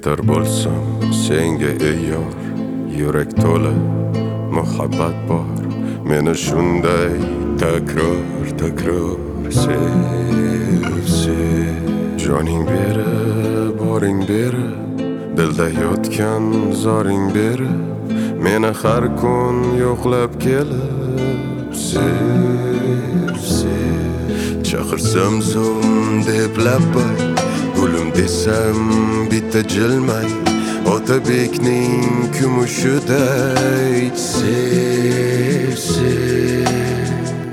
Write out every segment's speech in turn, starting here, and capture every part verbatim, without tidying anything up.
Yetar bo'lsam senga ey yor, yurak to'la muhabbat bor. Meni shunday takror takror sev, sev. Joning berib, boring berib, dilda yotgan zoring berib, meni har kun yo'qlab kelib sev, sev. Chaqirsam zum deb labbay, gulim desam bitta jilmay, Otabekning kumushiday sev, sev.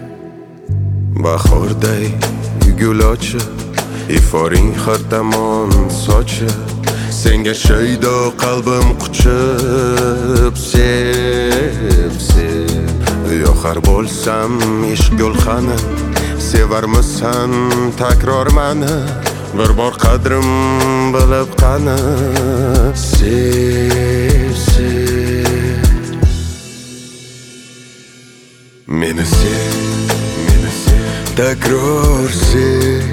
Bahorday gul ochib, iforing har tomon sochib, senga shaydo qalbim quchib sev, sev. Yoqar bo'lsam ishq gulxani, sevarmisan takror mani? Bir bor qadrim bilib qani sev, sev. Meni sev, meni sev, takror sev.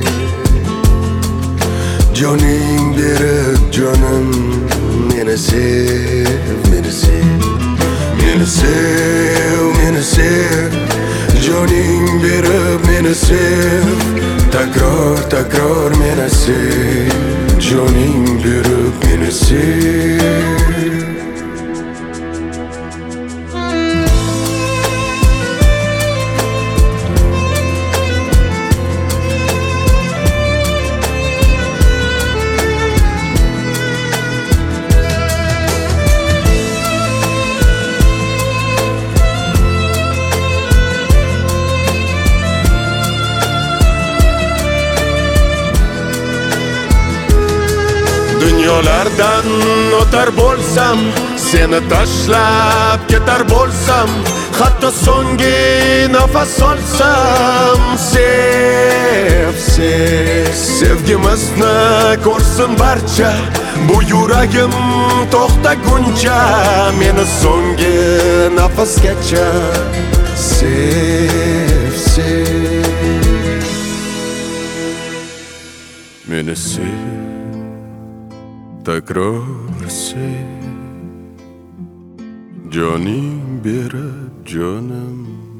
Joning berib jonim, meni sev, meni sev. Meni sev, meni sev. Joning berib meni sev. Takror, takror meni sev. Joning berib meni sev. Dunyolardan o'tar bo'lsam, seni tashlab ketar bo'lsam, hatto so'nggi nafas olsam sev, sev. Sevgimizni ko'rsin barcha, bu yuragim to'xtaguncha, meni so'nggi nafasgacha sev, sev. Meni sev, takror sev. Joning berib jonim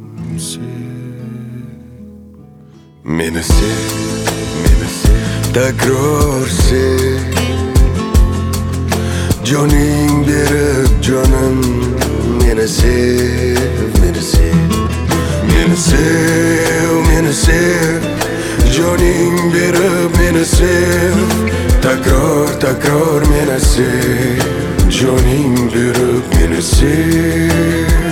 sev. Meni sev, meni sev, takror sev. Joning berib jonim, meni sev, meni sev. Meni sev, meni sev. Joning berib meni sev. Takror, takror meni sev. Joning berib meni sev.